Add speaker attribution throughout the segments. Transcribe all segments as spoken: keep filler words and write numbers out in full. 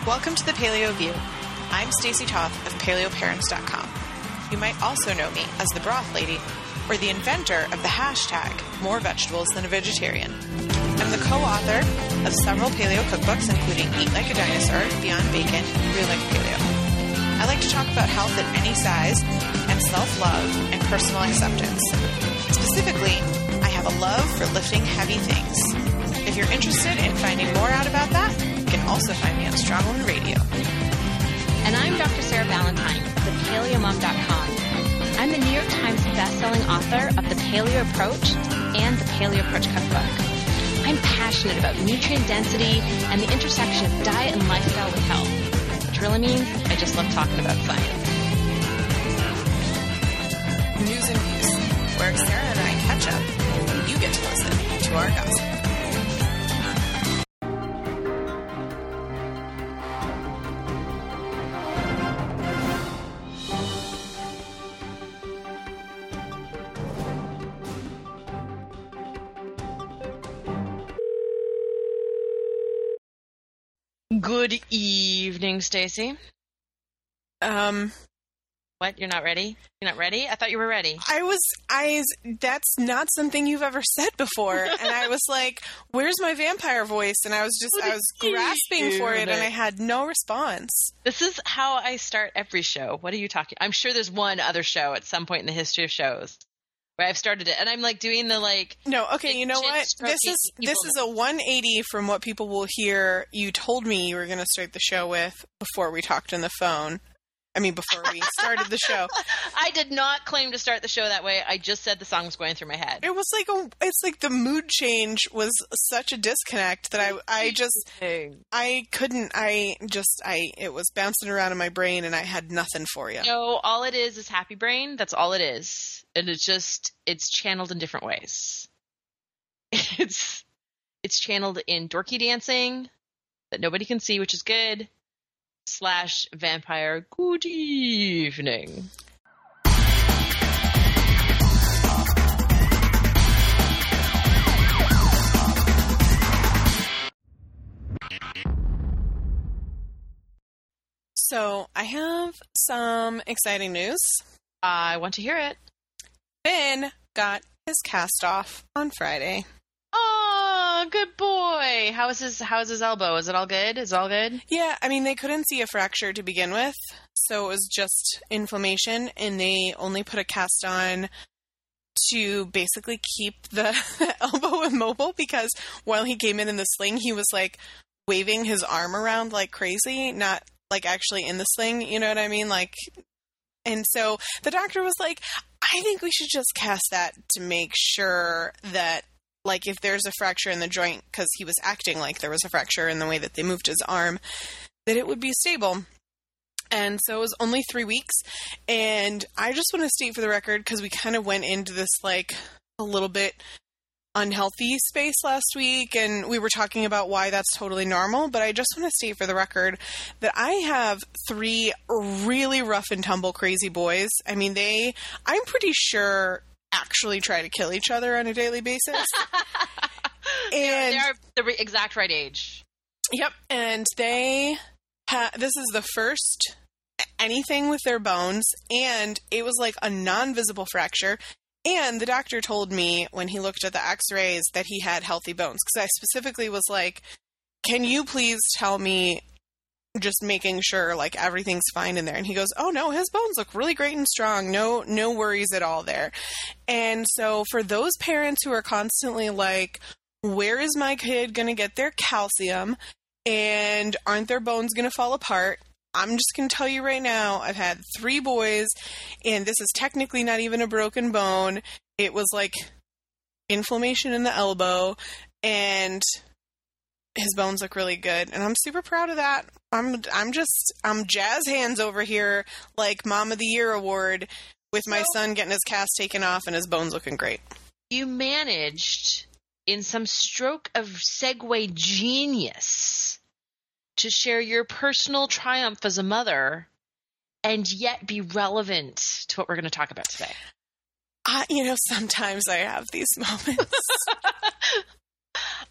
Speaker 1: Welcome to the Paleo View. I'm Stacey Toth of paleo parents dot com. You might also know me as the Broth Lady or the inventor of the hashtag More Vegetables Than a Vegetarian. I'm the co-author of several paleo cookbooks, including Eat Like a Dinosaur, Beyond Bacon, and Real Life Paleo. I like to talk about health at any size and self-love and personal acceptance. Specifically, I have a love for lifting heavy things. If you're interested in finding more out about that, you can also find me on Strong Woman Radio.
Speaker 2: And I'm Doctor Sarah Valentine of the paleo mom dot com. I'm the New York Times bestselling author of The Paleo Approach and The Paleo Approach Cookbook. I'm passionate about nutrient density and the intersection of diet and lifestyle with health, which really means I just love talking about science.
Speaker 1: News and Views, where Sarah and I catch up and you get to listen to our gossip.
Speaker 2: Good evening, Stacey.
Speaker 1: Um,
Speaker 2: what? You're not ready? You're not ready? I thought you were ready.
Speaker 1: I was, I, that's not something you've ever said before. And I was like, where's my vampire voice? And I was just, I was grasping for it and I had no response.
Speaker 2: This is how I start every show. What are you talking? I'm sure there's one other show at some point in the history of shows where I've started it. And I'm like doing the like.
Speaker 1: No, okay, you know what? This is, this is a one eighty from what people will hear you told me you were going to start the show with before we talked on the phone. I mean, before we started the show.
Speaker 2: I did not claim to start the show that way. I just said the song was going through my head.
Speaker 1: It was like a, it's like the mood change was such a disconnect that I, I just, I couldn't, I just, I, it was bouncing around in my brain and I had nothing for you.
Speaker 2: No, all it is is happy brain. That's all it is. And it's just, it's channeled in different ways. It's, it's channeled in dorky dancing that nobody can see, which is good. Slash vampire good evening.
Speaker 1: So I have some exciting news.
Speaker 2: I want to hear it.
Speaker 1: Ben got his cast off on Friday.
Speaker 2: Oh, good boy. How is his How is his elbow? Is it all good? Is it all good?
Speaker 1: Yeah, I mean, they couldn't see a fracture to begin with, so it was just inflammation, and they only put a cast on to basically keep the elbow immobile because while he came in in the sling, he was, like, waving his arm around like crazy, not, like, actually in the sling, you know what I mean? Like, and so the doctor was like, I think we should just cast that to make sure that like if there's a fracture in the joint, because he was acting like there was a fracture in the way that they moved his arm, that it would be stable. And so it was only three weeks. And I just want to state for the record, because we kind of went into this like a little bit unhealthy space last week, and we were talking about why that's totally normal. But I just want to state for the record that I have three really rough and tumble crazy boys. I mean, they, I'm pretty sure actually try to kill each other on a daily basis. And
Speaker 2: they are the re- exact right age.
Speaker 1: Yep. And they ha- this is the first anything with their bones, and it was like a non-visible fracture. And the doctor told me when he looked at the x-rays that he had healthy bones, because I specifically was like, can you please tell me, just making sure like everything's fine in there? And he goes, oh no, his bones look really great and strong. No, no worries at all there. And so for those parents who are constantly like, where is my kid going to get their calcium? And aren't their bones going to fall apart? I'm just going to tell you right now, I've had three boys, and this is technically not even a broken bone. It was like inflammation in the elbow, and his bones look really good, and I'm super proud of that. I'm I'm just, I'm jazz hands over here, like Mom of the Year award, with my so, son getting his cast taken off and his bones looking great.
Speaker 2: You managed, in some stroke of segue genius, to share your personal triumph as a mother and yet be relevant to what we're going to talk about today.
Speaker 1: Uh, you know, sometimes I have these moments.
Speaker 2: I, I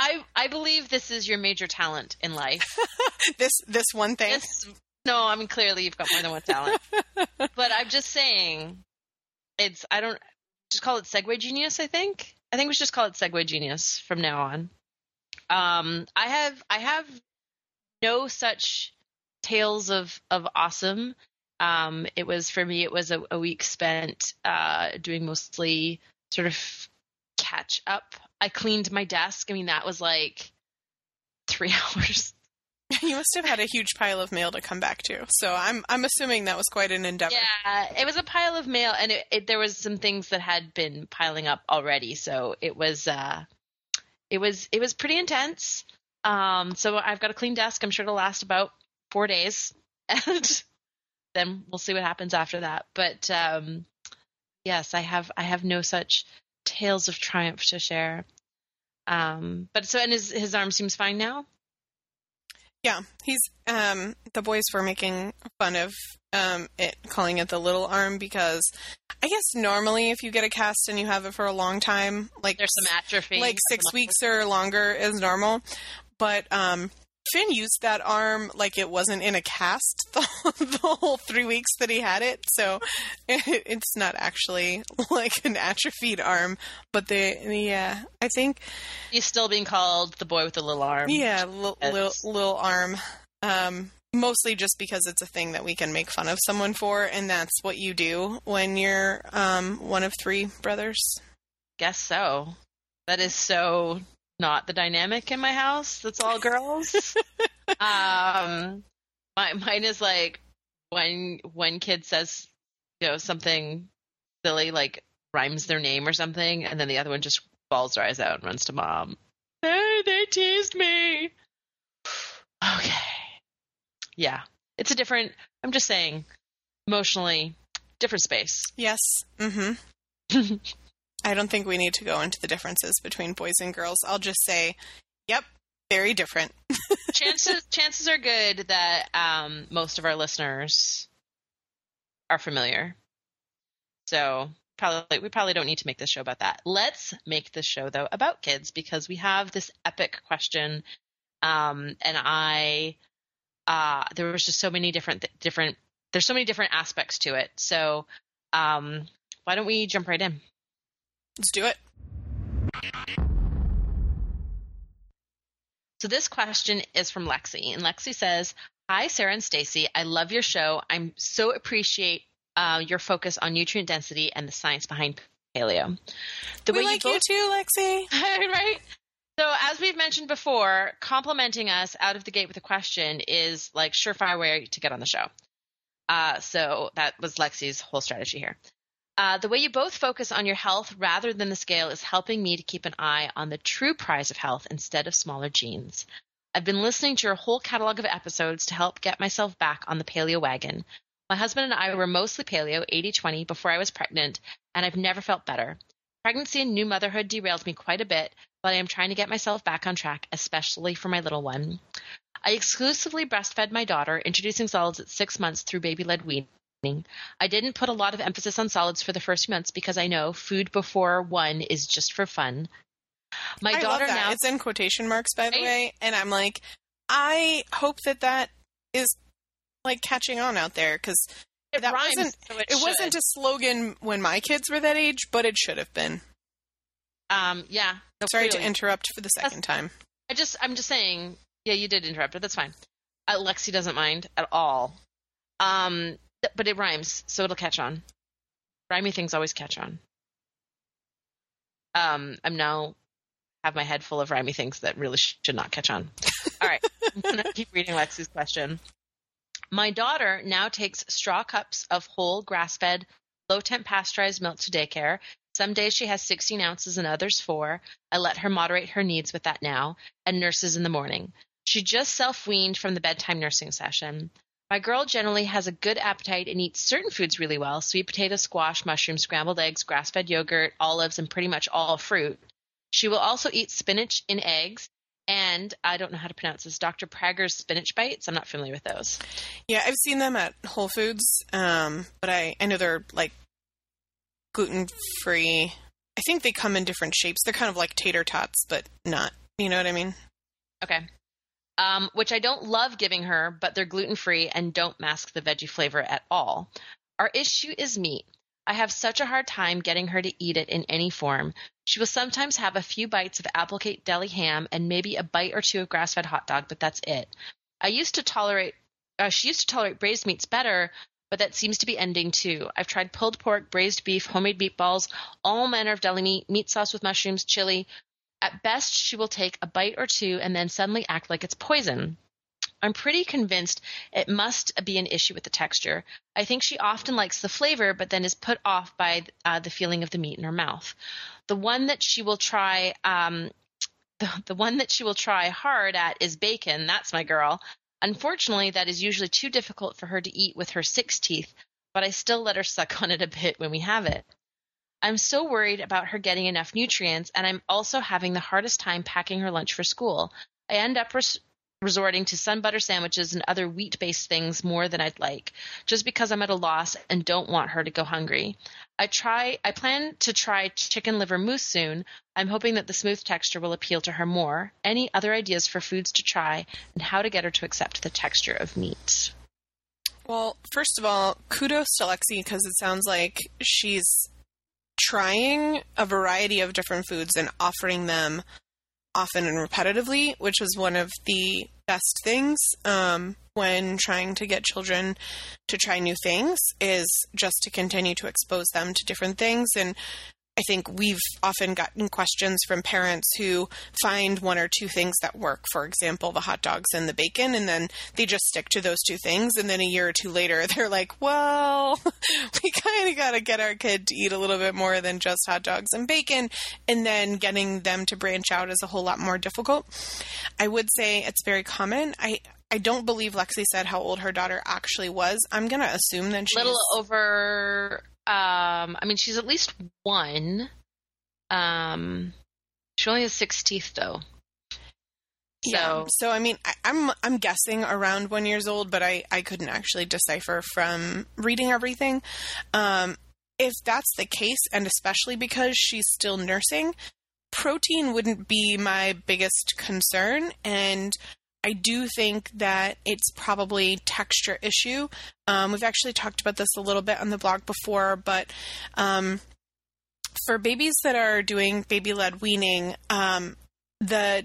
Speaker 2: I, I believe this is your major talent in life.
Speaker 1: this this one thing.
Speaker 2: This, no, I mean, clearly you've got more than one talent. But I'm just saying, it's, I don't, just call it Segue Genius, I think. I think we should just call it Segue Genius from now on. Um, I have, I have no such tales of, of awesome. Um, it was, for me, it was a, a week spent uh, doing mostly sort of catch up. I cleaned my desk. I mean, that was like three hours.
Speaker 1: You must have had a huge pile of mail to come back to. So I'm I'm assuming that was quite an endeavor.
Speaker 2: Yeah, it was a pile of mail, and it, it, there was some things that had been piling up already. So it was uh, it was it was pretty intense. Um, so I've got a clean desk. I'm sure it'll last about four days, and then we'll see what happens after that. But um, yes, I have I have no such tales of triumph to share. Um, but so, and his his arm seems fine now.
Speaker 1: Yeah, he's um, the boys were making fun of um, it, calling it the little arm, because I guess normally if you get a cast and you have it for a long time, like
Speaker 2: there's some atrophy,
Speaker 1: like six weeks or longer is normal. But um, Finn used that arm like it wasn't in a cast the, the whole three weeks that he had it, so it, it's not actually like an atrophied arm. But the yeah, I think
Speaker 2: he's still being called the boy with the little arm.
Speaker 1: Yeah, l- little little arm. Um, mostly just because it's a thing that we can make fun of someone for, and that's what you do when you're um, one of three brothers.
Speaker 2: Guess so. That is so not the dynamic in my house. That's all girls. um, my, mine is like when one kid says, you know, something silly, like rhymes their name or something, and then the other one just bawls their eyes out and runs to mom. Hey, they teased me. Okay. Yeah. It's a different, I'm just saying, emotionally, different space.
Speaker 1: Yes. Mm-hmm. I don't think we need to go into the differences between boys and girls. I'll just say, yep, very different.
Speaker 2: chances chances are good that um, most of our listeners are familiar. So probably we probably don't need to make this show about that. Let's make this show, though, about kids, because we have this epic question. Um, and I, uh, there was just so many different, different, there's so many different aspects to it. So um, why don't we jump right in?
Speaker 1: Let's do it.
Speaker 2: So this question is from Lexi, and Lexi says, "Hi, Sarah and Stacy. I love your show. I'm so appreciate uh, your focus on nutrient density and the science behind paleo. The
Speaker 1: we
Speaker 2: way
Speaker 1: like
Speaker 2: you,
Speaker 1: both- you too, Lexi.
Speaker 2: Right? So as we've mentioned before, complimenting us out of the gate with a question is like surefire way to get on the show. Uh, so that was Lexi's whole strategy here. Uh, the way you both focus on your health rather than the scale is helping me to keep an eye on the true prize of health instead of smaller genes. I've been listening to your whole catalog of episodes to help get myself back on the paleo wagon. My husband and I were mostly paleo, eighty twenty, before I was pregnant, and I've never felt better. Pregnancy and new motherhood derailed me quite a bit, but I am trying to get myself back on track, especially for my little one. I exclusively breastfed my daughter, introducing solids at six months through baby-led weaning. I didn't put a lot of emphasis on solids for the first few months because I know food before one is just for fun. My
Speaker 1: I
Speaker 2: daughter
Speaker 1: love that.
Speaker 2: now
Speaker 1: It's in quotation marks, by the
Speaker 2: I,
Speaker 1: way, and I'm like, I hope that that is like catching on out there, because that
Speaker 2: rhymes,
Speaker 1: wasn't
Speaker 2: so it,
Speaker 1: it wasn't a slogan when my kids were that age, but it should have been.
Speaker 2: Um, yeah. No,
Speaker 1: Sorry
Speaker 2: clearly.
Speaker 1: to interrupt for the second
Speaker 2: That's,
Speaker 1: time.
Speaker 2: I just, I'm just saying. Yeah, you did interrupt, but that's fine. Uh, Lexi doesn't mind at all. Um. But it rhymes, so it'll catch on. Rhymey things always catch on. Um, I'm now have my head full of rhymey things that really should not catch on. All right, I'm going to keep reading Lexi's question. My daughter now takes straw cups of whole, grass-fed, low-temp pasteurized milk to daycare. Some days she has sixteen ounces and others four. I let her moderate her needs with that now, and nurses in the morning. She just self-weaned from the bedtime nursing session. My girl generally has a good appetite and eats certain foods really well: sweet potato, squash, mushrooms, scrambled eggs, grass-fed yogurt, olives, and pretty much all fruit. She will also eat spinach in eggs, and I don't know how to pronounce this, Doctor Prager's spinach bites. I'm not familiar with those.
Speaker 1: Yeah, I've seen them at Whole Foods, um, but I, I know they're like gluten-free. I think they come in different shapes. They're kind of like tater tots, but not You know what I mean?
Speaker 2: Okay. Um, which I don't love giving her, but they're gluten-free and don't mask the veggie flavor at all. Our issue is meat. I have such a hard time getting her to eat it in any form. She will sometimes have a few bites of Applegate deli ham and maybe a bite or two of grass-fed hot dog, but that's it. I used to tolerate, uh, she used to tolerate braised meats better, but that seems to be ending too. I've tried pulled pork, braised beef, homemade meatballs, all manner of deli meat, meat sauce with mushrooms, chili. At best, she will take a bite or two and then suddenly act like it's poison. I'm pretty convinced it must be an issue with the texture. I think she often likes the flavor, but then is put off by uh, the feeling of the meat in her mouth. The one that she will try, um, the, the one that she will try hard at is bacon. That's my girl. Unfortunately, that is usually too difficult for her to eat with her six teeth, but I still let her suck on it a bit when we have it. I'm so worried about her getting enough nutrients, and I'm also having the hardest time packing her lunch for school. I end up res- resorting to sun butter sandwiches and other wheat-based things more than I'd like, just because I'm at a loss and don't want her to go hungry. I try. I plan to try chicken liver mousse soon. I'm hoping that the smooth texture will appeal to her more. Any other ideas for foods to try and how to get her to accept the texture of meat?
Speaker 1: Well, first of all, kudos to Lexi, because it sounds like she's trying a variety of different foods and offering them often and repetitively, which was one of the best things um, when trying to get children to try new things, is just to continue to expose them to different things. And I think we've often gotten questions from parents who find one or two things that work, for example, the hot dogs and the bacon, and then they just stick to those two things. And then a year or two later, they're like, well, we kind of got to get our kid to eat a little bit more than just hot dogs and bacon. And then getting them to branch out is a whole lot more difficult. I would say it's very common. I, I don't believe Lexi said how old her daughter actually was. I'm going to assume that she's...
Speaker 2: Little over... Um, I mean, she's at least one. Um, she only has six teeth, though. So,
Speaker 1: yeah. So I mean, I, I'm I'm guessing around one years old, but I, I couldn't actually decipher from reading everything. Um, if that's the case, and especially because she's still nursing, protein wouldn't be my biggest concern, and I do think that it's probably texture issue. Um, we've actually talked about this a little bit on the blog before, but um, for babies that are doing baby-led weaning, um, the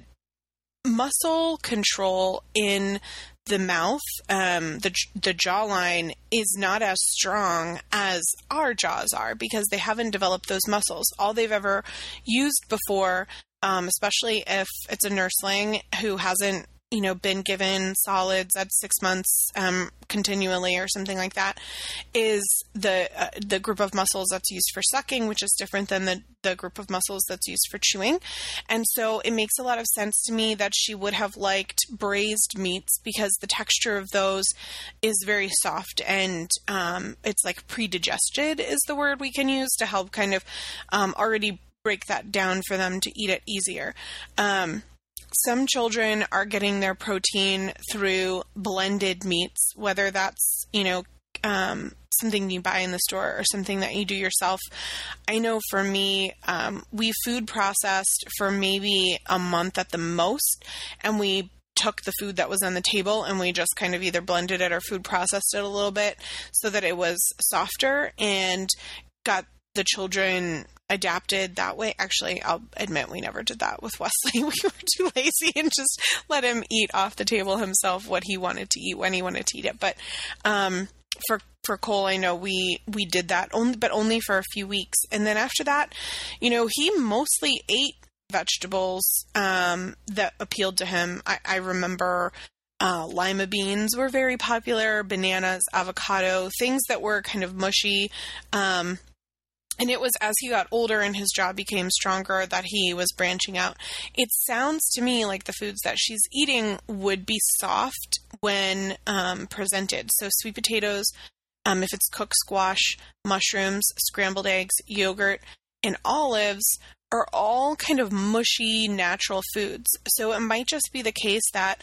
Speaker 1: muscle control in the mouth, um, the the jawline, is not as strong as our jaws are because they haven't developed those muscles. All they've ever used before, um, especially if it's a nursling who hasn't you know, been given solids at six months um, continually or something like that, is the uh, the group of muscles that's used for sucking, which is different than the, the group of muscles that's used for chewing. And so it makes a lot of sense to me that she would have liked braised meats because the texture of those is very soft and um, it's like pre-digested is the word we can use to help kind of um, already break that down for them to eat it easier. Um, Some children are getting their protein through blended meats, whether that's, you know, um, something you buy in the store or something that you do yourself. I know for me, um, we food processed for maybe a month at the most, and we took the food that was on the table and we just kind of either blended it or food processed it a little bit so that it was softer and got the children adapted that way. Actually, I'll admit we never did that with Wesley. We were too lazy and just let him eat off the table himself what he wanted to eat when he wanted to eat it. But um, for for Cole, I know we we did that only, but only for a few weeks. And then after that, you know, he mostly ate vegetables um, that appealed to him. I, I remember uh, lima beans were very popular, bananas, avocado, things that were kind of mushy. Um, And it was as he got older and his jaw became stronger that he was branching out. It sounds to me like the foods that she's eating would be soft when um, presented. So sweet potatoes, um, if it's cooked squash, mushrooms, scrambled eggs, yogurt, and olives are all kind of mushy, natural foods. So it might just be the case that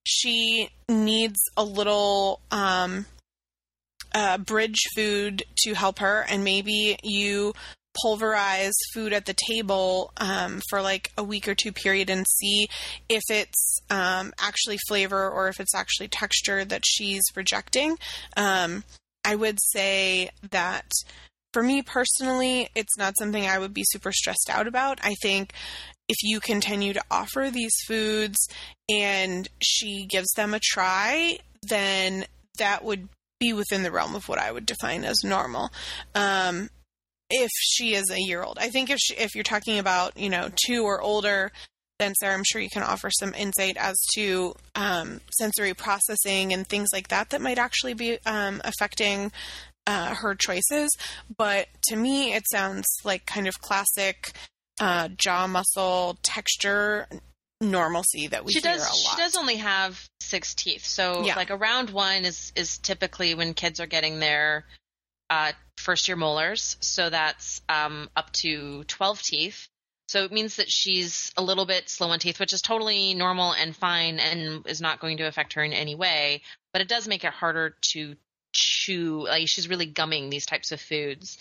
Speaker 1: she needs a little... Um, Uh, bridge food to help her, and maybe you pulverize food at the table um, for like a week or two period and see if it's um, actually flavor or if it's actually texture that she's rejecting. Um, I would say that for me personally, it's not something I would be super stressed out about. I think if you continue to offer these foods and she gives them a try, then that would be within the realm of what I would define as normal. Um, if she is a year old, I think if she, if you're talking about, you know, two or older, then Sarah, I'm sure you can offer some insight as to um, sensory processing and things like that that might actually be um, affecting uh, her choices. But to me, it sounds like kind of classic uh, jaw muscle texture normalcy that we
Speaker 3: she
Speaker 1: hear
Speaker 3: does,
Speaker 1: a lot.
Speaker 3: She does only have six teeth. So
Speaker 1: yeah.
Speaker 3: like around one is, is typically when kids are getting their uh, first year molars. So that's um, up to twelve teeth. So it means that she's a little bit slow on teeth, which is totally normal and fine and is not going to affect her in any way. But it does make it harder to chew. Like she's really gumming these types of foods.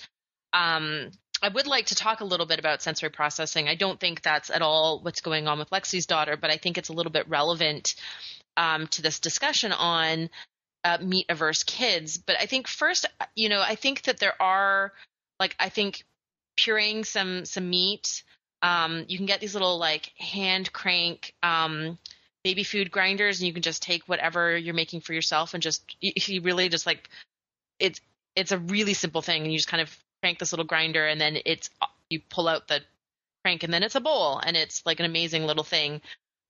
Speaker 3: Um, I would like to talk a little bit about sensory processing. I don't think that's at all what's going on with Lexi's daughter, but I think it's a little bit relevant um, to this discussion on uh, meat-averse kids. But I think first, you know, I think that there are, like, I think pureeing some some meat. Um, you can get these little like hand crank um, baby food grinders, and you can just take whatever you're making for yourself and just you, you really just like it's it's a really simple thing, and you just kind of crank this little grinder, and then it's you pull out the crank, and then it's a bowl, and it's like an amazing little thing.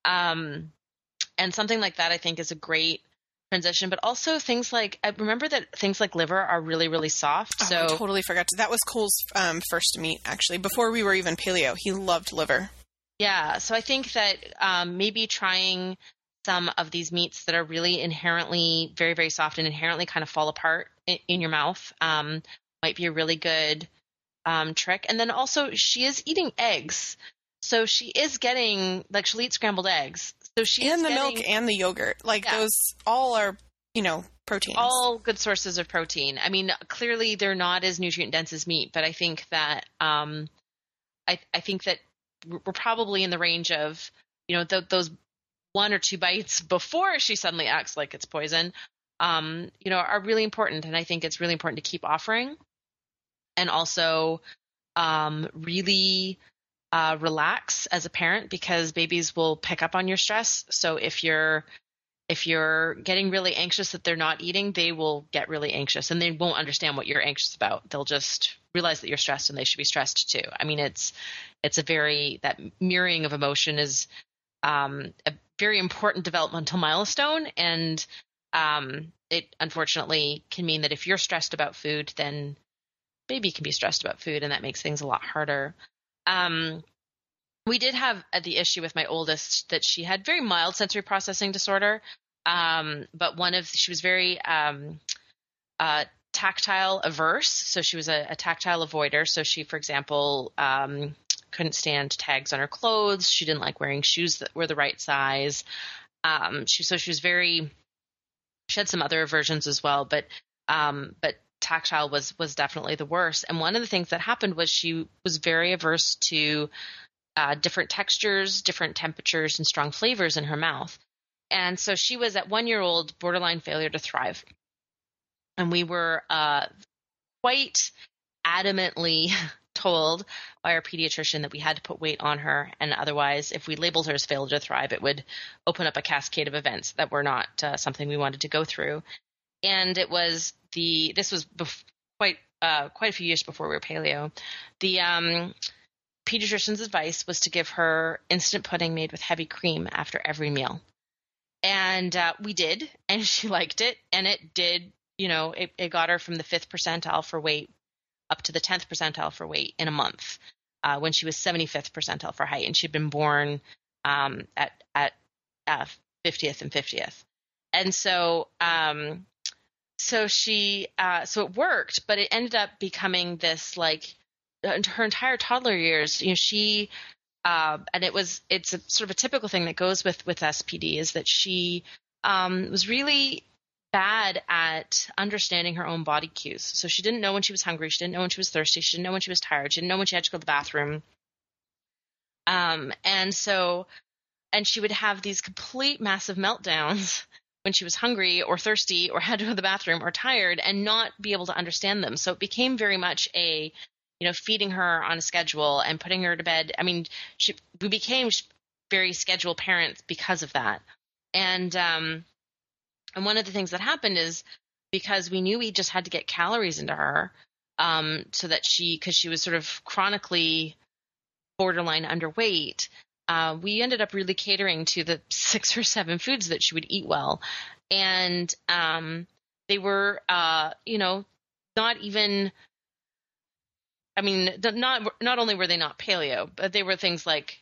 Speaker 3: Um, and something like that, I think, is a great transition. But also things like I remember that things like liver are really really soft.
Speaker 1: Oh,
Speaker 3: so
Speaker 1: I totally forgot to. That was Cole's um, first meat, actually. Before we were even paleo, he loved liver.
Speaker 3: Yeah, so I think that um, maybe trying some of these meats that are really inherently very very soft and inherently kind of fall apart in, in your mouth um, might be a really good um, trick. And then also she is eating eggs, so she is getting like she'll eat scrambled eggs. So she's
Speaker 1: and the
Speaker 3: getting,
Speaker 1: milk and the yogurt, like
Speaker 3: yeah.
Speaker 1: those all are, you know, proteins.
Speaker 3: All good sources of protein. I mean, clearly they're not as nutrient dense as meat, but I think that um, I, I think that we're probably in the range of, you know, th- those one or two bites before she suddenly acts like it's poison, um, you know, are really important. And I think it's really important to keep offering, and also um, really Uh, relax as a parent, because babies will pick up on your stress. So if you're if you're getting really anxious that they're not eating, they will get really anxious, and they won't understand what you're anxious about. They'll just realize that you're stressed, and they should be stressed too. I mean, it's it's a very that mirroring of emotion is um, a very important developmental milestone, and um, it unfortunately can mean that if you're stressed about food, then baby can be stressed about food, and that makes things a lot harder. Um, we did have uh, the issue with my oldest that she had very mild sensory processing disorder. Um, but one of, she was very, um, uh, tactile averse. So she was a, a tactile avoider. So she, for example, um, couldn't stand tags on her clothes. She didn't like wearing shoes that were the right size. Um, she, so she was very, she had some other aversions as well, but, um, but tactile was was definitely the worst. And one of the things that happened was she was very averse to uh, different textures, different temperatures, and strong flavors in her mouth. And so she was at one year old borderline failure to thrive. And we were uh, quite adamantly told by our pediatrician that we had to put weight on her, and otherwise, if we labeled her as failure to thrive, it would open up a cascade of events that were not uh, something we wanted to go through. And it was the, this was bef- quite, uh, quite a few years before we were paleo. The um, pediatrician's advice was to give her instant pudding made with heavy cream after every meal. And uh, we did, and she liked it. And it did, you know, it, it got her from the fifth percentile for weight up to the tenth percentile for weight in a month uh, when she was seventy-fifth percentile for height. And she'd been born um, at, at uh, fiftieth and fiftieth. And so, um, So she, uh, so it worked, but it ended up becoming this, like, her entire toddler years, you know, she, uh, and it was, it's a sort of a typical thing that goes with, with S P D, is that she, um, was really bad at understanding her own body cues. So she didn't know when she was hungry. She didn't know when she was thirsty. She didn't know when she was tired. She didn't know when she had to go to the bathroom. Um, and so, and she would have these complete massive meltdowns when she was hungry or thirsty or had to go to the bathroom or tired and not be able to understand them. So it became very much a, you know, feeding her on a schedule and putting her to bed. I mean, she, we became very scheduled parents because of that. And, um, and one of the things that happened is because we knew we just had to get calories into her, um, so that she, cause she was sort of chronically borderline underweight, uh, we ended up really catering to the six or seven foods that she would eat well. And, um, they were, uh, you know, not even, I mean, not, not only were they not paleo, but they were things like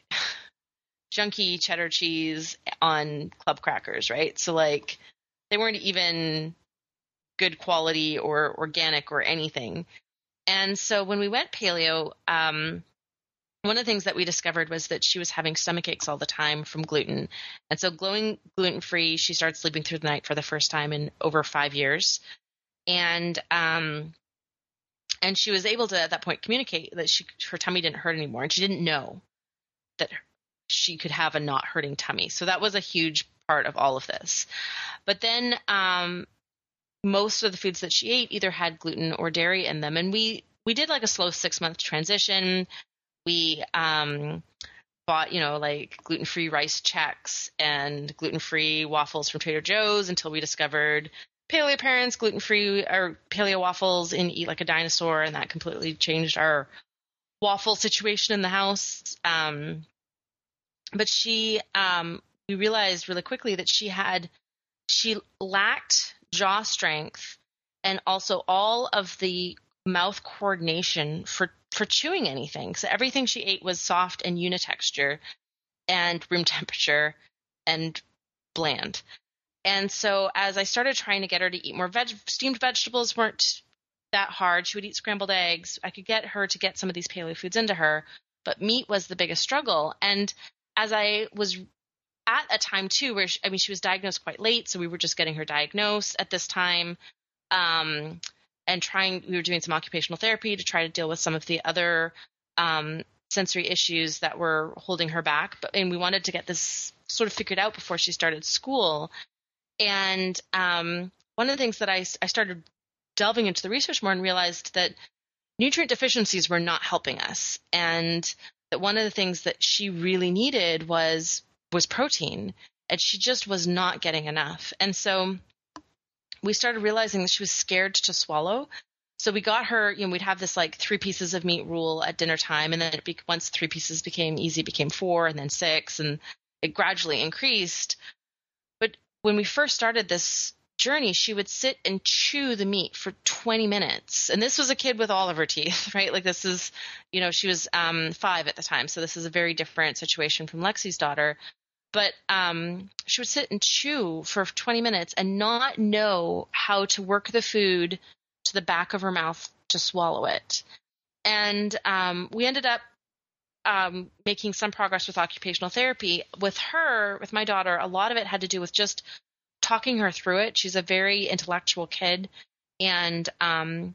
Speaker 3: junky cheddar cheese on club crackers, right? So like they weren't even good quality or organic or anything. And so when we went paleo, um, one of the things that we discovered was that she was having stomach aches all the time from gluten. And so going gluten-free, she started sleeping through the night for the first time in over five years. And, um, and she was able to, at that point, communicate that she, her tummy didn't hurt anymore. And she didn't know that she could have a not hurting tummy. So that was a huge part of all of this. But then, um, most of the foods that she ate either had gluten or dairy in them. And we, we did like a slow six month transition. We um, bought, you know, like gluten-free rice Chex and gluten-free waffles from Trader Joe's until we discovered Paleo Parents, gluten-free or paleo waffles in Eat Like a Dinosaur, and that completely changed our waffle situation in the house. Um, but she, um, we realized really quickly that she had, she lacked jaw strength and also all of the mouth coordination for for chewing anything. So everything she ate was soft and unitexture and room temperature and bland. And so as I started trying to get her to eat more veg, steamed vegetables weren't that hard. She would eat scrambled eggs. I could get her to get some of these paleo foods into her, but meat was the biggest struggle. And as I was at a time too, where she, I mean, she was diagnosed quite late. So we were just getting her diagnosed at this time. Um, and trying, we were doing some occupational therapy to try to deal with some of the other um, sensory issues that were holding her back. But, and we wanted to get this sort of figured out before she started school. And um, one of the things that I, I started delving into the research more and realized that nutrient deficiencies were not helping us. And that one of the things that she really needed was, was protein. And she just was not getting enough. And so we started realizing that she was scared to swallow. So we got her, you know, we'd have this like three pieces of meat rule at dinner time. And then it be, once three pieces became easy, it became four and then six, and it gradually increased. But when we first started this journey, she would sit and chew the meat for twenty minutes. And this was a kid with all of her teeth, right? Like this is, you know, she was um, five at the time. So this is a very different situation from Lexi's daughter. But um, she would sit and chew for twenty minutes and not know how to work the food to the back of her mouth to swallow it. And um, we ended up um, making some progress with occupational therapy. With her, with my daughter, a lot of it had to do with just talking her through it. She's a very intellectual kid, and um,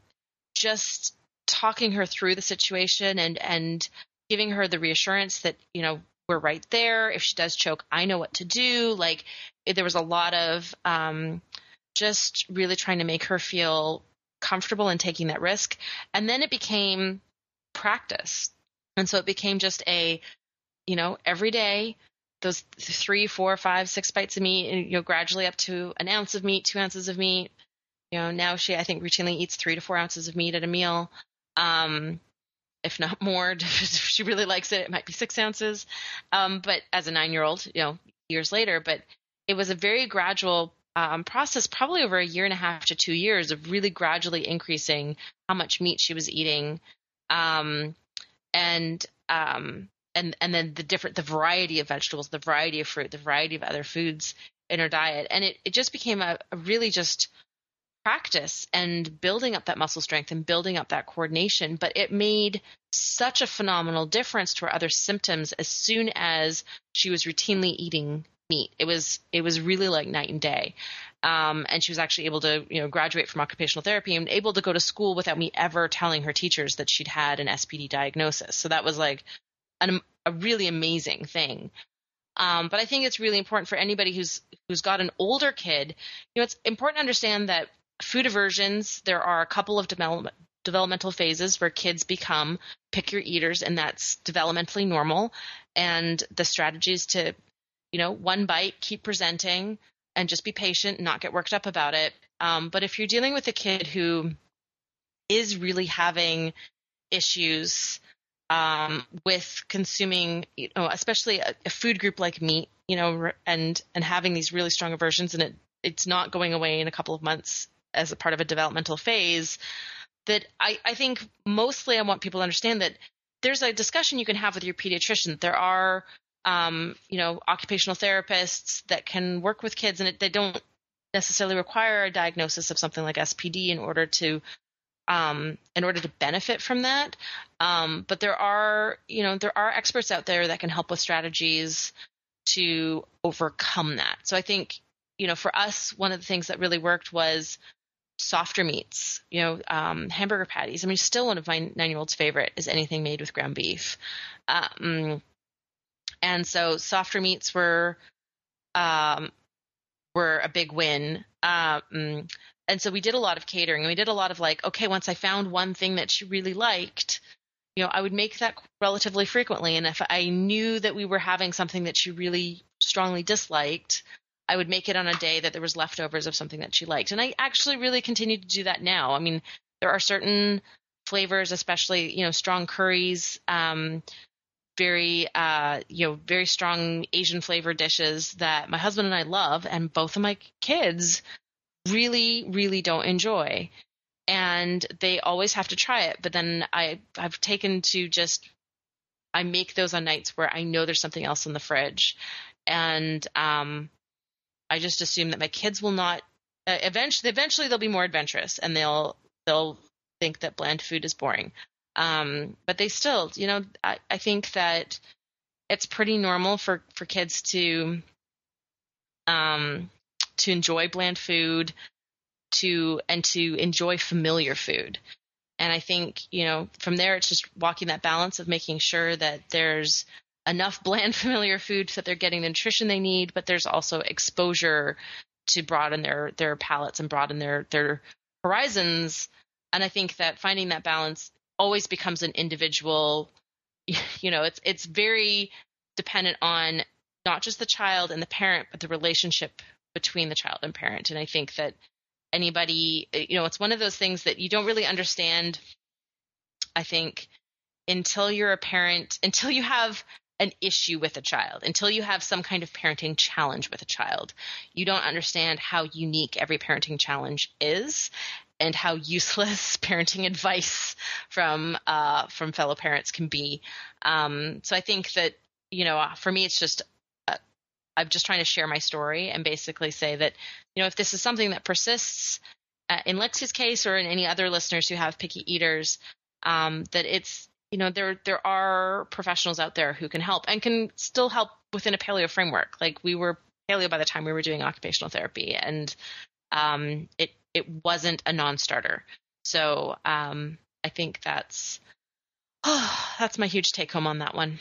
Speaker 3: just talking her through the situation and, and giving her the reassurance that, you know, we're right there. If she does choke, I know what to do. Like there was a lot of um, just really trying to make her feel comfortable in taking that risk. And then it became practice. And so it became just a, you know, every day, those three, four, five, six bites of meat, and, you know, gradually up to an ounce of meat, two ounces of meat. You know, now she, I think, routinely eats three to four ounces of meat at a meal. Um, if not more, if she really likes it, it might be six ounces. Um, but as a nine-year-old, you know, years later, but it was a very gradual um, process, probably over a year and a half to two years of really gradually increasing how much meat she was eating. Um, and, um, and, and then the different, the variety of vegetables, the variety of fruit, the variety of other foods in her diet. And it, it just became a, a really just practice and building up that muscle strength and building up that coordination. But it made such a phenomenal difference to her other symptoms as soon as she was routinely eating meat. It was it was really like night and day. Um, and she was actually able to, you know, graduate from occupational therapy and able to go to school without me ever telling her teachers that she'd had an S P D diagnosis. So that was like an, a really amazing thing. Um, but I think it's really important for anybody who's who's got an older kid. You know, it's important to understand that food aversions, there are a couple of development, developmental phases where kids become pick-your eaters, and that's developmentally normal. And the strategy is to, you know, one bite, keep presenting, and just be patient and not get worked up about it. Um, but if you're dealing with a kid who is really having issues um, with consuming, you know, especially a, a food group like meat, you know, and and having these really strong aversions, and it it's not going away in a couple of months as a part of a developmental phase, that I, I think mostly I want people to understand that there's a discussion you can have with your pediatrician. There are Um, you know, occupational therapists that can work with kids, and it, they don't necessarily require a diagnosis of something like S P D in order to, um, in order to benefit from that. Um, but there are, you know, there are experts out there that can help with strategies to overcome that. So I think, you know, for us, one of the things that really worked was softer meats, you know, um, hamburger patties. I mean, still one of my nine-year-old's favorite is anything made with ground beef. Um, And so softer meats were um, were a big win. Um, and so we did a lot of catering. And we did a lot of like, okay, once I found one thing that she really liked, you know, I would make that relatively frequently. And if I knew that we were having something that she really strongly disliked, I would make it on a day that there was leftovers of something that she liked. And I actually really continue to do that now. I mean, there are certain flavors, especially, you know, strong curries, um, very, uh, you know, very strong Asian flavor dishes that my husband and I love, and both of my kids really, really don't enjoy. And they always have to try it. But then I, I've taken to just, I make those on nights where I know there's something else in the fridge. And um, I just assume that my kids will not, uh, eventually, eventually they'll be more adventurous, and they'll, they'll think that bland food is boring. Um, but they still, you know, I, I think that it's pretty normal for, for kids to, um, to enjoy bland food, to, and to enjoy familiar food. And I think, you know, from there, it's just walking that balance of making sure that there's enough bland, familiar food so that they're getting the nutrition they need, but there's also exposure to broaden their, their palates and broaden their, their horizons. And I think that finding that balance always becomes an individual, you know, it's it's very dependent on not just the child and the parent, but the relationship between the child and parent. And I think that anybody, you know, it's one of those things that you don't really understand, I think, until you're a parent, until you have an issue with a child, until you have some kind of parenting challenge with a child. You don't understand how unique every parenting challenge is, and how useless parenting advice from uh, from fellow parents can be. Um, so I think that, you know, for me, it's just uh, I'm just trying to share my story and basically say that, you know, if this is something that persists uh, in Lexi's case or in any other listeners who have picky eaters, um, that it's, you know, there there are professionals out there who can help and can still help within a paleo framework. Like, we were paleo by the time we were doing occupational therapy, and um, it it wasn't a non-starter. So um, I think that's oh, that's my huge take home on that one.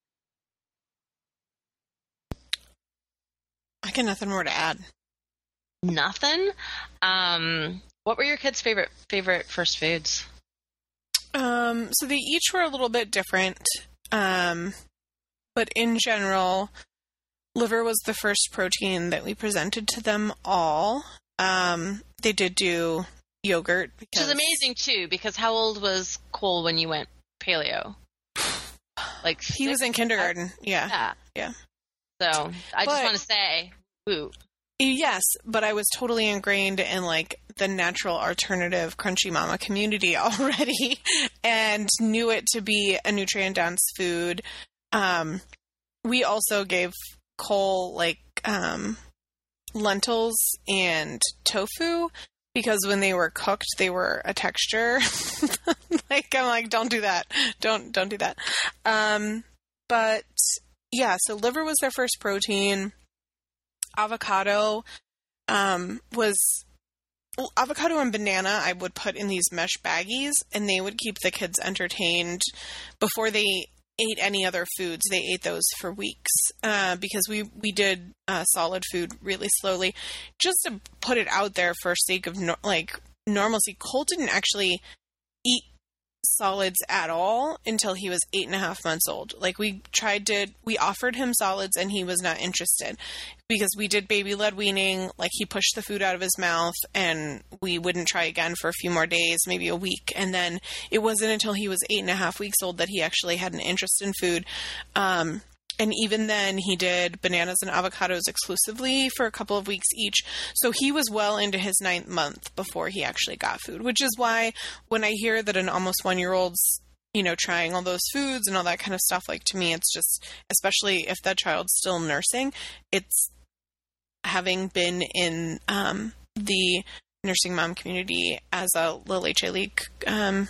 Speaker 1: I got nothing more to add.
Speaker 3: Nothing. Um, what were your kids' favorite favorite first foods?
Speaker 1: Um, so they each were a little bit different, um, but in general, liver was the first protein that we presented to them all. Um, they did do yogurt. Because...
Speaker 3: Which is amazing, too, because how old was Cole when you went paleo? Like
Speaker 1: He six? was in kindergarten, yeah.
Speaker 3: Yeah.
Speaker 1: Yeah.
Speaker 3: So, I
Speaker 1: but,
Speaker 3: just want to say, woo.
Speaker 1: Yes, but I was totally ingrained in, like, the natural alternative Crunchy Mama community already and knew it to be a nutrient-dense food. Um, we also gave Cole, like, um, lentils and tofu because when they were cooked, they were a texture. Like, I'm like, don't do that. Don't, don't do that. Um, but, yeah, so liver was their first protein. avocado um, was well, avocado and banana I would put in these mesh baggies, and they would keep the kids entertained before they ate any other foods. They ate those for weeks uh, because we, we did uh, solid food really slowly. Just to put it out there for sake of no, like normalcy, Cole didn't actually eat solids at all until he was eight and a half months old. Like we tried to, we offered him solids and he was not interested because we did baby led weaning. Like he pushed the food out of his mouth and we wouldn't try again for a few more days, maybe a week. And then it wasn't until he was eight and a half weeks old that he actually had an interest in food. Um, And even then, he did bananas and avocados exclusively for a couple of weeks each. So he was well into his ninth month before he actually got food, which is why when I hear that an almost one-year-old's, you know, trying all those foods and all that kind of stuff, like to me, it's just, especially if that child's still nursing, it's having been in um, the nursing mom community as a Little H A League um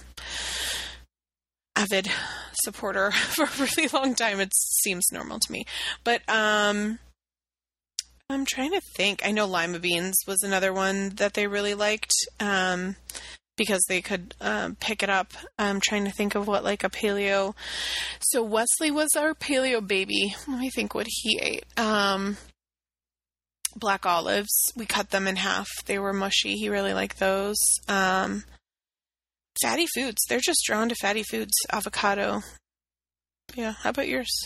Speaker 1: avid supporter for a really long time. It seems normal to me. But um, I'm trying to think. I know lima beans was another one that they really liked um, because they could um, pick it up. I'm trying to think of what like a paleo. So Wesley was our paleo baby. Let me think what he ate. Um, black olives. We cut them in half. They were mushy. He really liked those. Um, Fatty foods. They're just drawn to fatty foods. Avocado. Yeah. How about yours?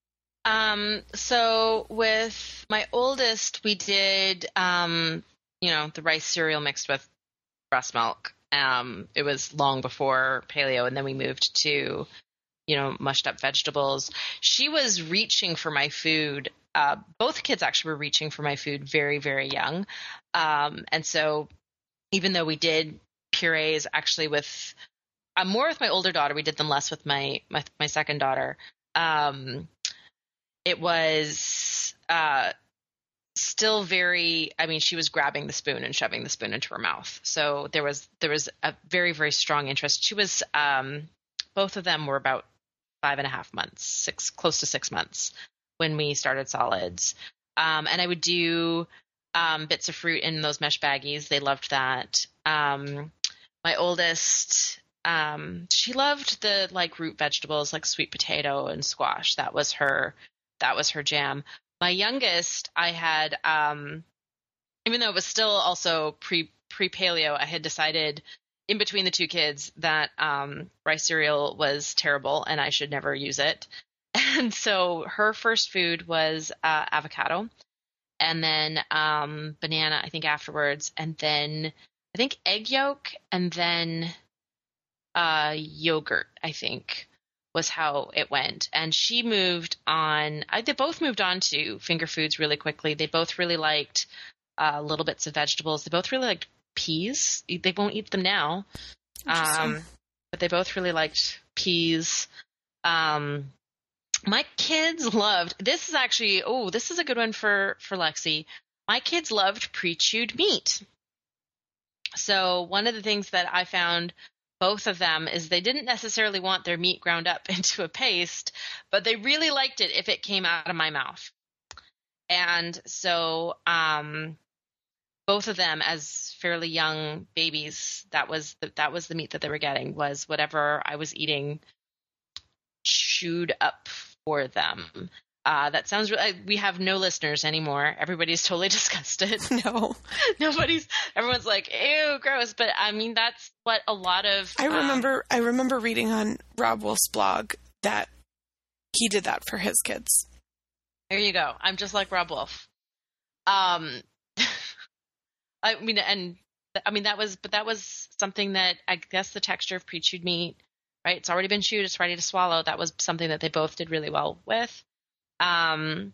Speaker 3: Um, so with my oldest, we did, um, you know, the rice cereal mixed with breast milk. Um, it was long before paleo, and then we moved to, you know, mushed up vegetables. She was reaching for my food. Uh, both kids actually were reaching for my food very, very young. Um, and so even though we did purees actually with uh, more with my older daughter, we did them less with my my, my second daughter. Um, it was uh, still very. I mean, she was grabbing the spoon and shoving the spoon into her mouth. So there was there was a very very strong interest. She was um, both of them were about five and a half months, six close to six months when we started solids, um, and I would do um, bits of fruit in those mesh baggies. They loved that. Um, My oldest, um, she loved the like root vegetables like sweet potato and squash. That was her, that was her jam. My youngest, I had, um, even though it was still also pre pre paleo, I had decided in between the two kids that um, rice cereal was terrible and I should never use it. And so her first food was uh, avocado, and then um, banana, I think afterwards, and then I think egg yolk, and then uh, yogurt, I think, was how it went. And she moved on. I, they both moved on to finger foods really quickly. They both really liked uh, little bits of vegetables. They both really liked peas. They won't eat them now. Um, but they both really liked peas. Um, my kids loved, this is actually, oh, this is a good one for, for Lexi. My kids loved pre-chewed meat. So one of the things that I found both of them is they didn't necessarily want their meat ground up into a paste, but they really liked it if it came out of my mouth. And so um, both of them, as fairly young babies, that was the, that was the meat that they were getting, was whatever I was eating chewed up for them. Uh, that sounds really, we have no listeners anymore. Everybody's totally disgusted.
Speaker 1: No.
Speaker 3: Nobody's, everyone's like, ew, gross. But I mean, that's what a lot of.
Speaker 1: I remember,
Speaker 3: um,
Speaker 1: I remember reading on Rob Wolf's blog that he did that for his kids.
Speaker 3: There you go. I'm just like Rob Wolf. Um, I mean, and I mean, that was, but that was something that I guess the texture of pre-chewed meat, right? It's already been chewed. It's ready to swallow. That was something that they both did really well with. Um,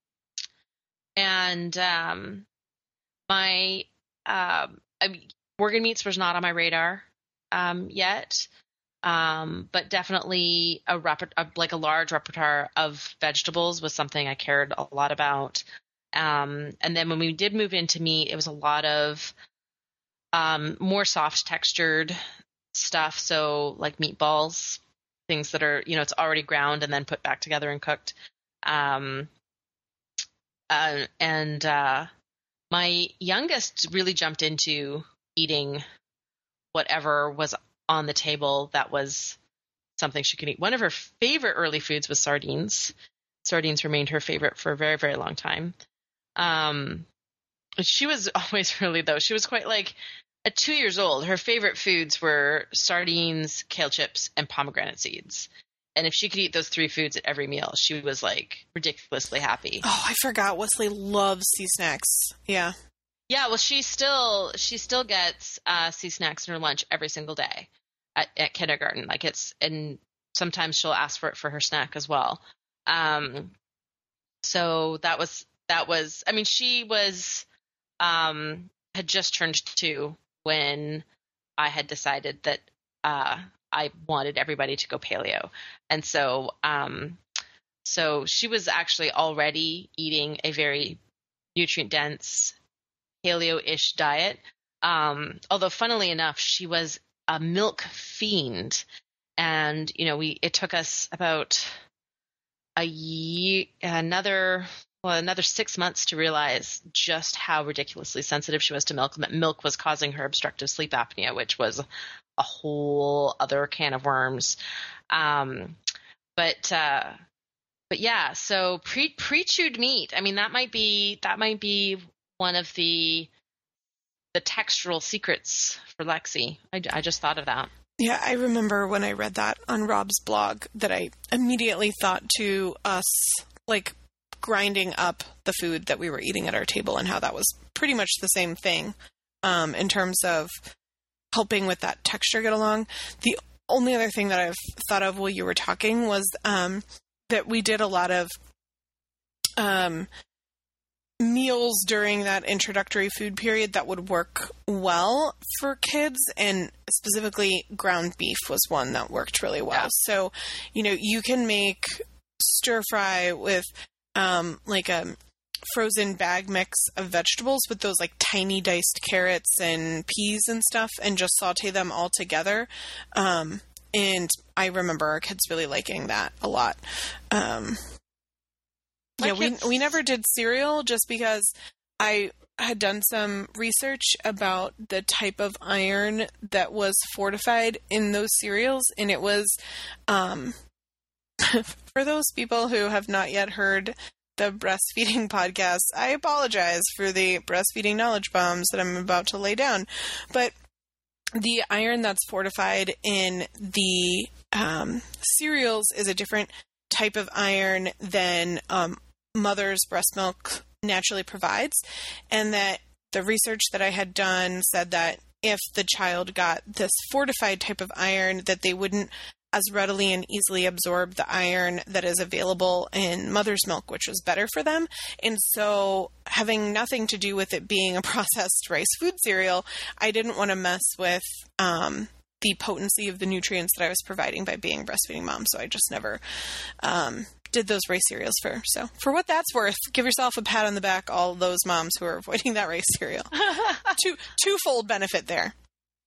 Speaker 3: and, um, my, um, I mean, organ meats was not on my radar, um, yet. Um, but definitely a, rep- a like a large repertoire of vegetables was something I cared a lot about. Um, and then when we did move into meat, it was a lot of, um, more soft textured stuff. So like meatballs, things that are, you know, it's already ground and then put back together and cooked. Um, uh, and uh, my youngest really jumped into eating whatever was on the table that was something she could eat. One of her favorite early foods was sardines. Sardines remained her favorite for a very, very long time. Um, she was always really, though, she was quite like, at two years old, her favorite foods were sardines, kale chips, and pomegranate seeds. And if she could eat those three foods at every meal, she was like ridiculously happy.
Speaker 1: Oh, I forgot. Wesley loves sea snacks. Yeah.
Speaker 3: Yeah, well, she still she still gets uh, sea snacks in her lunch every single day at, at kindergarten. Like it's, and sometimes she'll ask for it for her snack as well. Um, so that was that was. I mean, she was um, had just turned two when I had decided that uh, I wanted everybody to go paleo, and so um, so she was actually already eating a very nutrient dense paleo-ish diet. Um, although funnily enough, she was a milk fiend. And, you know, we, it took us about a year, another, well, another six months to realize just how ridiculously sensitive she was to milk, and that milk was causing her obstructive sleep apnea, which was a whole other can of worms. Um, but, uh, but yeah, so pre, pre-chewed meat, I mean, that might be, that might be one of the the textural secrets for Lexi. I, I just thought of that.
Speaker 1: Yeah, I remember when I read that on Rob's blog that I immediately thought to us, like, grinding up the food that we were eating at our table and how that was pretty much the same thing um, in terms of helping with that texture get along. The only other thing that I've thought of while you were talking was um, that we did a lot of um meals during that introductory food period that would work well for kids, and specifically ground beef was one that worked really well. Yeah. So, you know, you can make stir fry with um, like a frozen bag mix of vegetables with those like tiny diced carrots and peas and stuff, and just saute them all together. Um, and I remember our kids really liking that a lot. Um, Yeah, we we never did cereal just because I had done some research about the type of iron that was fortified in those cereals, and it was, um, for those people who have not yet heard the breastfeeding podcast, I apologize for the breastfeeding knowledge bombs that I'm about to lay down, but the iron that's fortified in the um, cereals is a different type of iron than um, mother's breast milk naturally provides, and that the research that I had done said that if the child got this fortified type of iron, that they wouldn't as readily and easily absorb the iron that is available in mother's milk, which was better for them. And so, having nothing to do with it being a processed rice food cereal, I didn't want to mess with um, the potency of the nutrients that I was providing by being a breastfeeding mom. So I just never um, did those rice cereals for. So for what that's worth, give yourself a pat on the back, all those moms who are avoiding that rice cereal. Two twofold benefit there.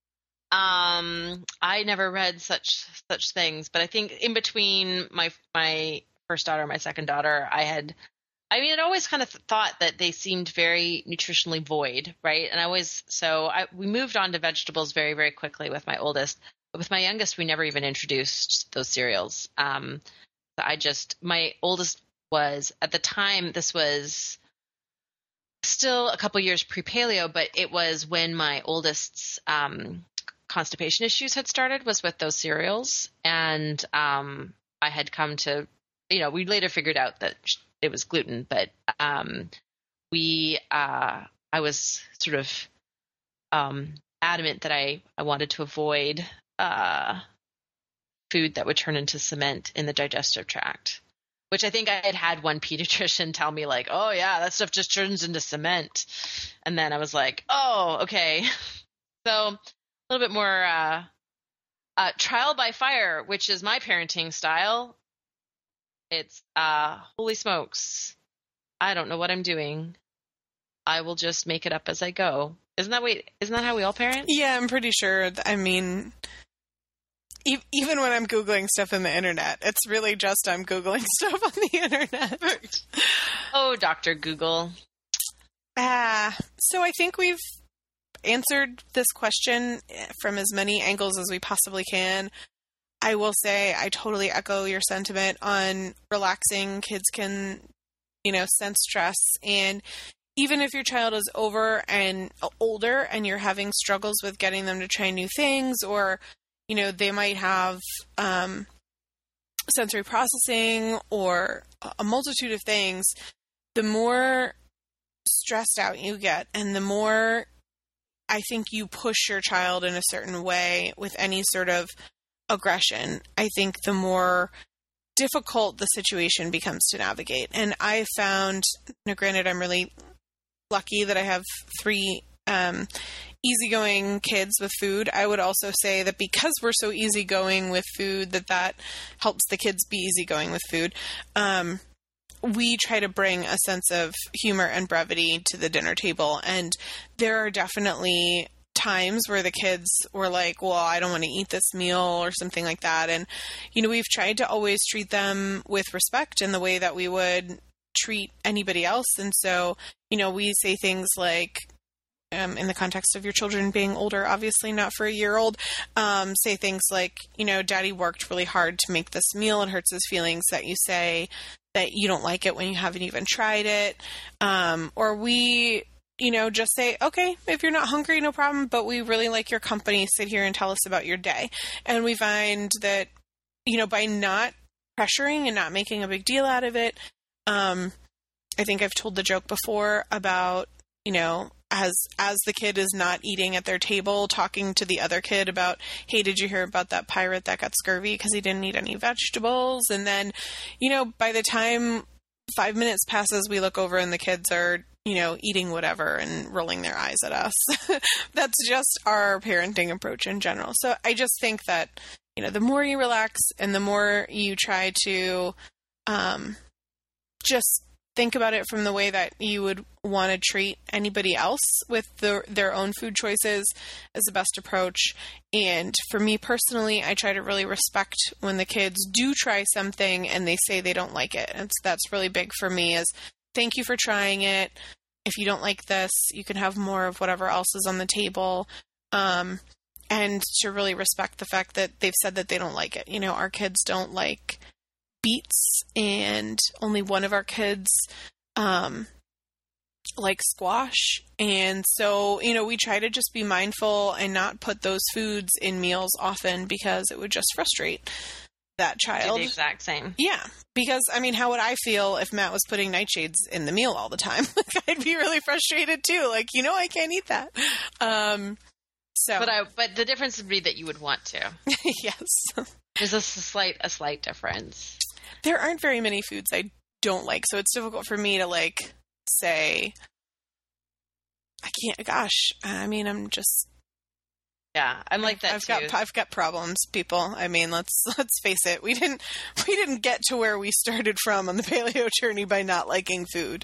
Speaker 3: Um, I never read such such things, but I think in between my my first daughter and my second daughter, I had, I mean, I'd always kind of thought that they seemed very nutritionally void, right? And I always, so I, we moved on to vegetables very, very quickly with my oldest. But with my youngest, we never even introduced those cereals. Um, I just, my oldest was, at the time, this was still a couple years pre-paleo, but it was when my oldest's um, constipation issues had started, was with those cereals. And um, I had come to, you know, we later figured out that it was gluten, but um, we, uh, I was sort of um, adamant that I, I wanted to avoid uh, food that would turn into cement in the digestive tract, which I think I had had one pediatrician tell me like, oh yeah, that stuff just turns into cement. And then I was like, oh, okay. So a little bit more uh, uh, trial by fire, which is my parenting style. It's, uh, holy smokes, I don't know what I'm doing. I will just make it up as I go. Isn't that way, isn't that how we all parent?
Speaker 1: Yeah, I'm pretty sure. I mean, e- even when I'm Googling stuff in the internet, it's really just I'm Googling stuff on the internet.
Speaker 3: Oh, Doctor Google.
Speaker 1: Ah, so I think we've answered this question from as many angles as we possibly can. I will say I totally echo your sentiment on relaxing. Kids can, you know, sense stress. And even if your child is over and older and you're having struggles with getting them to try new things, or, you know, they might have um, sensory processing or a multitude of things, the more stressed out you get and the more I think you push your child in a certain way with any sort of aggression, I think the more difficult the situation becomes to navigate. And I found, now granted, I'm really lucky that I have three um, easygoing kids with food. I would also say that because we're so easygoing with food, that that helps the kids be easygoing with food. Um, we try to bring a sense of humor and brevity to the dinner table. And there are definitely times where the kids were like, well, I don't want to eat this meal or something like that. And, you know, we've tried to always treat them with respect in the way that we would treat anybody else. And so, you know, we say things like, um, in the context of your children being older, obviously not for a year old, um, say things like, you know, Daddy worked really hard to make this meal. It hurts his feelings that you say that you don't like it when you haven't even tried it. Um, or we, you know, just say, okay, if you're not hungry, no problem, but we really like your company. Sit here and tell us about your day. And we find that, you know, by not pressuring and not making a big deal out of it, um, I think I've told the joke before about, you know, as as the kid is not eating at their table, talking to the other kid about, hey, did you hear about that pirate that got scurvy because he didn't eat any vegetables? And then, you know, by the time five minutes passes, we look over and the kids are, you know, eating whatever and rolling their eyes at us. That's just our parenting approach in general. So I just think that, you know, the more you relax and the more you try to um, just think about it from the way that you would want to treat anybody else with the, their own food choices is the best approach. And for me personally, I try to really respect when the kids do try something and they say they don't like it. And that's really big for me is thank you for trying it. If you don't like this, you can have more of whatever else is on the table. Um, and to really respect the fact that they've said that they don't like it. You know, our kids don't like beets, and only one of our kids um, like squash. And so, you know, we try to just be mindful and not put those foods in meals often because it would just frustrate that child.
Speaker 3: Do the exact same.
Speaker 1: Yeah. Because, I mean, how would I feel if Matt was putting nightshades in the meal all the time? Like, I'd be really frustrated too. Like, you know, I can't eat that. Um, so,
Speaker 3: But I, but the difference would be that you would want to.
Speaker 1: Yes.
Speaker 3: There's a slight, a slight difference.
Speaker 1: There aren't very many foods I don't like, so it's difficult for me to, like, say, I can't, gosh, I mean, I'm just...
Speaker 3: Yeah, I'm like that
Speaker 1: I've
Speaker 3: too.
Speaker 1: got I've got problems, people. I mean, let's let's face it. We didn't we didn't get to where we started from on the paleo journey by not liking food.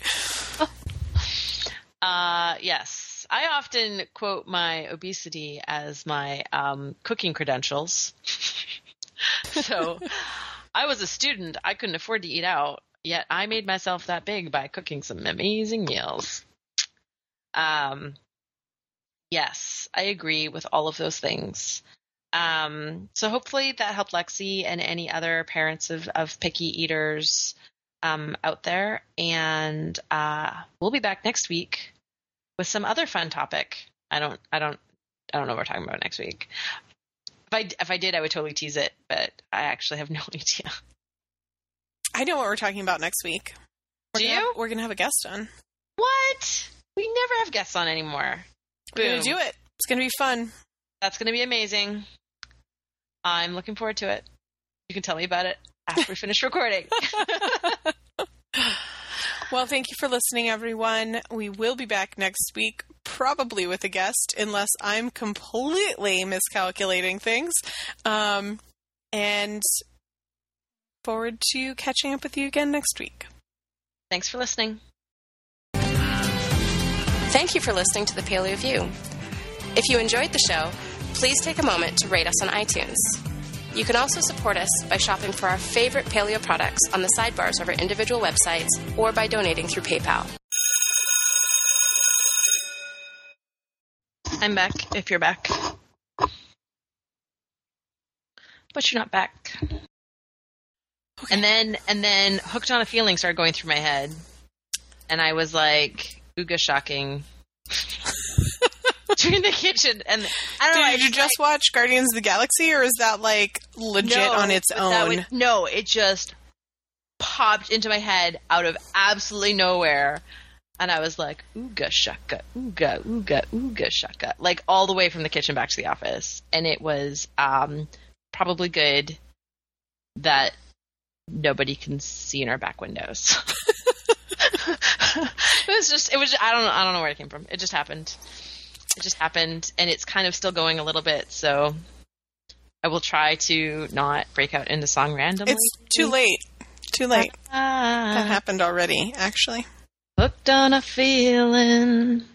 Speaker 3: Uh, yes, I often quote my obesity as my um, cooking credentials. So, I was a student. I couldn't afford to eat out, yet I made myself that big by cooking some amazing meals. Um. Yes, I agree with all of those things. Um, so hopefully that helped Lexi and any other parents of, of picky eaters um, out there. And uh, we'll be back next week with some other fun topic. I don't, I don't, I don't know what we're talking about next week. If I, if I did, I would totally tease it, but I actually have no idea.
Speaker 1: I know what we're talking about next week. We're
Speaker 3: Do
Speaker 1: gonna
Speaker 3: you?
Speaker 1: Have, we're gonna have a guest on.
Speaker 3: What? We never have guests on anymore.
Speaker 1: We're going to do it. It's going to be fun.
Speaker 3: That's going to be amazing. I'm looking forward to it. You can tell me about it after we finish recording.
Speaker 1: Well, thank you for listening, everyone. We will be back next week, probably with a guest, unless I'm completely miscalculating things. Um, and forward to catching up with you again next week.
Speaker 3: Thanks for listening.
Speaker 4: Thank you for listening to The Paleo View. If you enjoyed the show, please take a moment to rate us on iTunes. You can also support us by shopping for our favorite paleo products on the sidebars of our individual websites or by donating through PayPal.
Speaker 3: I'm back, if you're back. But you're not back. Okay. And then and then Hooked on a Feeling started going through my head. And I was like, ooga shocking. During the kitchen. And I don't
Speaker 1: Did
Speaker 3: know.
Speaker 1: you just like, watch Guardians of the Galaxy, or is that like legit
Speaker 3: no,
Speaker 1: on its own?
Speaker 3: Would, no, it just popped into my head out of absolutely nowhere. And I was like, ooga shaka, ooga, ooga, ooga shaka. Like all the way from the kitchen back to the office. And it was um, probably good that nobody can see in our back windows. It was just, it was, I don't know, I don't know where it came from. It just happened. It just happened, and it's kind of still going a little bit, so I will try to not break out into song randomly.
Speaker 1: It's too late. Too late.
Speaker 3: Ah,
Speaker 1: that happened already, actually.
Speaker 3: Hooked on a feeling.